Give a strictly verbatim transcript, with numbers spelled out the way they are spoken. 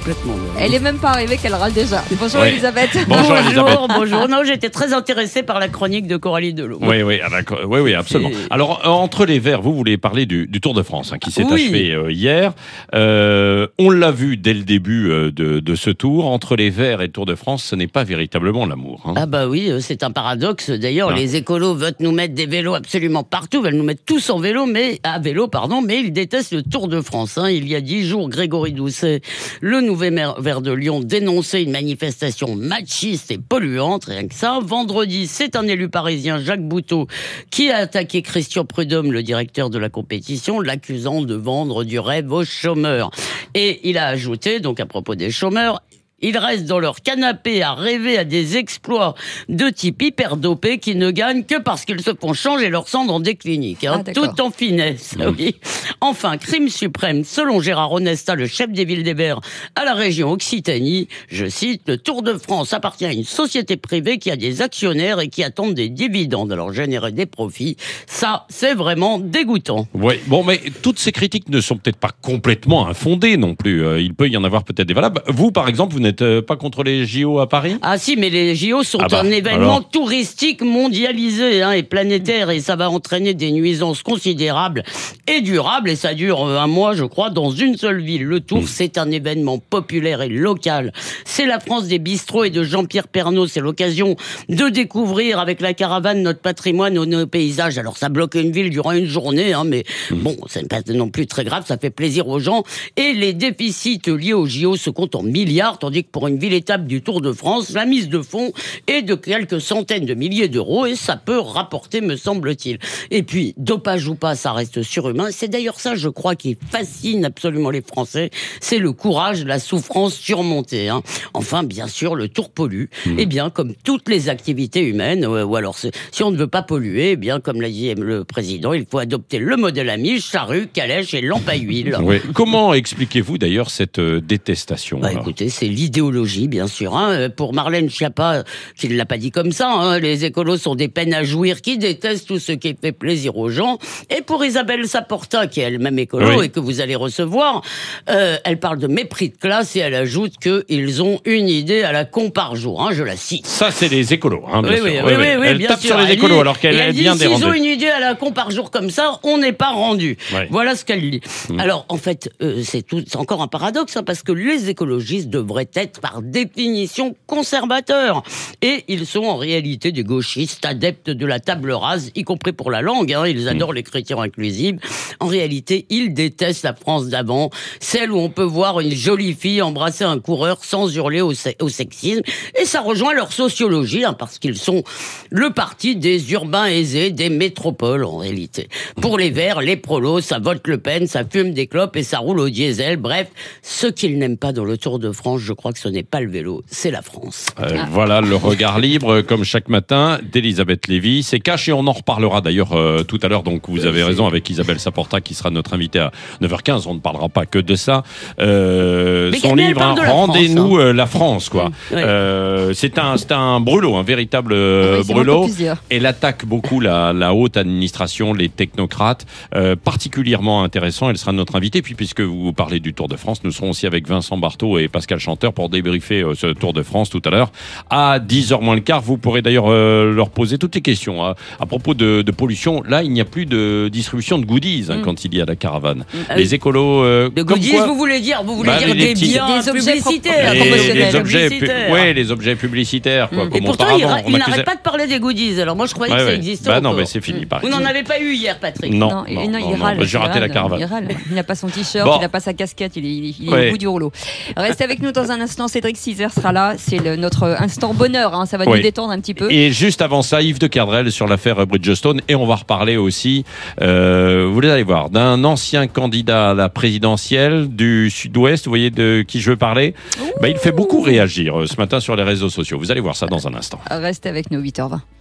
complètement. Elle est même pas arrivée qu'elle râle déjà. Bonjour Oui. Elisabeth. Bonjour, bonjour, Elisabeth. bonjour. Non, j'étais très intéressée par la chronique de Coralie Delot. Oui, oui, ah, d'accord. oui, oui, absolument. C'est- Alors, euh, entre les Verts, vous voulez parler du, du Tour de France, hein, qui s'est Oui. achevé euh, hier. Euh, on l'a vu dès le début euh, de, de ce tour. Entre les Verts et le Tour de France, ce n'est pas véritablement l'amour. Hein. Ah bah oui, euh, c'est un paradoxe. D'ailleurs, Ah. les écolos veulent nous mettre des vélos absolument partout, veulent nous mettre tous en vélo, mais à vélo, pardon, mais ils détestent le Tour de France. Hein. Il y a dix jours, Grégory Doucet, le nouveau maire vert de Lyon, dénonçait une manifestation machiste et polluante, rien que ça. Vendredi, c'est un élu parisien, Jacques Bouteau, qui a attaqué Christian Prudhomme, le directeur de la compétition, l'accusant de vendre du rêve aux chômeurs. Et il a ajouté, donc à propos des chômeurs, ils restent dans leur canapé à rêver à des exploits de type hyper dopé qui ne gagnent que parce qu'ils se font changer leur sang dans des cliniques. Hein, Ah, d'accord. tout en finesse, oui. Enfin, crime suprême, selon Gérard Onesta, le chef des villes des Verts à la région Occitanie, je cite, le Tour de France appartient à une société privée qui a des actionnaires et qui attendent des dividendes, alors générer des profits. Ça, c'est vraiment dégoûtant. Oui, bon, mais toutes ces critiques ne sont peut-être pas complètement infondées non plus. Euh, il peut y en avoir peut-être des valables. Vous, par exemple, vous n'êtes euh, pas contre les J O à Paris ? Ah si, mais les J O sont Ah bah, un événement alors touristique mondialisé hein, et planétaire, et ça va entraîner des nuisances considérables et durables, et ça dure euh, un mois, je crois, dans une seule ville. Le Tour, Mmh. c'est un événement populaire et local. C'est la France des bistrots et de Jean-Pierre Pernaut. C'est l'occasion de découvrir avec la caravane notre patrimoine, nos, nos paysages. Alors ça bloque une ville durant une journée, hein, mais Mmh. bon, c'est pas non plus très grave, ça fait plaisir aux gens. Et les déficits liés aux J O se comptent en milliards, tandis que pour une ville-étape du Tour de France, la mise de fonds est de quelques centaines de milliers d'euros, et ça peut rapporter, me semble-t-il. Et puis, dopage ou pas, ça reste surhumain. C'est d'ailleurs ça, je crois, qui fascine absolument les Français. C'est le courage, la souffrance surmontée. Hein. Enfin, bien sûr, le Tour pollue. Mmh. Eh bien, comme toutes les activités humaines, euh, ou alors, si on ne veut pas polluer, eh bien, comme l'a dit le président, il faut adopter le modèle ami, charrue, calèche et lampe à huile. Oui. Comment expliquez-vous d'ailleurs cette euh, détestation Bah alors écoutez, c'est l'idéologie, bien sûr. Hein. Pour Marlène Schiappa, qui ne l'a pas dit comme ça, hein, les écolos sont des peines à jouir, qui détestent tout ce qui fait plaisir aux gens. Et pour Isabelle Saporta, qui est elle-même écolo Oui. et que vous allez recevoir, euh, elle parle de mépris de classe et elle ajoute qu'ils ont une idée à la con par jour. Hein, je la cite. Ça, c'est les écolos, hein, bien Oui, sûr. oui, oui, oui, oui, Elle bien tape sûr. sur les Elle écolos dit- alors qu'elle et est elle bien dit, s'ils dérangée. ont une idée à la con par jour comme ça, on n'est pas rendu. Ouais. Voilà ce qu'elle dit. Mm. Alors, en fait, euh, c'est tout, c'est encore un paradoxe, hein, parce que les écologistes devraient être par définition conservateurs. Et ils sont en réalité des gauchistes adeptes de la table rase, y compris pour la langue. Hein, ils adorent l'écriture inclusive. En réalité, ils détestent la France d'avant, celle où on peut voir une jolie fille embrasser un coureur sans hurler au, se- au sexisme. Et ça rejoint leur sociologie, hein, parce qu'ils sont le parti des urbains aisés, des métropoles en réalité. Pour les Verts, les prolos, ça vote Le Pen, ça fume des clopes et ça roule au diesel. Bref, ce qu'ils n'aiment pas dans le Tour de France, je crois que ce n'est pas le vélo, c'est la France. Euh, Ah. Voilà le regard libre, comme chaque matin, d'Elisabeth Lévy. C'est cash et on en reparlera d'ailleurs euh, tout à l'heure. Donc vous avez raison avec Isabelle Saporta qui sera notre invitée à neuf heures quinze. On ne parlera pas que de ça. Euh, Mais son mais elle livre, parle hein, de la France, Rendez-nous euh, la France, quoi. Mmh, ouais. Euh, c'est un, c'est un brûlot, un véritable euh, Ah oui, c'est brûlot. beaucoup plusieurs. Elle attaque beaucoup la, la haute administration, les technocrates, euh, particulièrement intéressant. Elle sera notre invitée. Puis puisque vous parlez du Tour de France, nous serons aussi avec Vincent Barthaud et Pascal Chanteur pour débriefer euh, ce Tour de France tout à l'heure à dix heures moins le quart. Vous pourrez d'ailleurs euh, leur poser toutes les questions hein. À propos de, de pollution. Là, il n'y a plus de distribution de goodies hein, Mm. quand il y a la caravane. Ah Les oui. écolos, euh, De comme goodies, quoi- vous voulez dire, vous voulez Bah, dire les des petits- biens Des objets publicitaires, propres- les, promotionnels. les objets, pu- publicitaires. ouais, les objets publicitaires, quoi, Et comme pourtant, il, auparavant. ra- On il accusait- n'arrête pas de parler des goodies. Alors moi, je croyais Ouais, que ça ouais. existait Bah non, encore. mais c'est fini, pareil. Vous n'en avez pas eu hier, Patrick. Non, Non, et- non, non, non, il non, râle. bah, j'ai il raté la râle, caravane. Il râle. Il n'a pas son t-shirt, Bon. il n'a pas sa casquette, il est, il est- il est Ouais. au bout du rouleau. Restez avec nous dans un instant, Cédric Cizer sera là. C'est le- notre instant bonheur, hein. Ça va Oui. nous détendre un petit peu. Et juste avant ça, Yves de Kerdrel sur l'affaire Bridgestone. Et on va reparler aussi, euh, vous allez voir, d'un ancien candidat à la présidentielle du Sud-Ouest. Vous voyez de qui je veux parler bah, il fait beaucoup réagir euh, ce matin sur les réseaux sociaux. Vous allez voir ça dans un instant. Restez avec nous, huit heures vingt.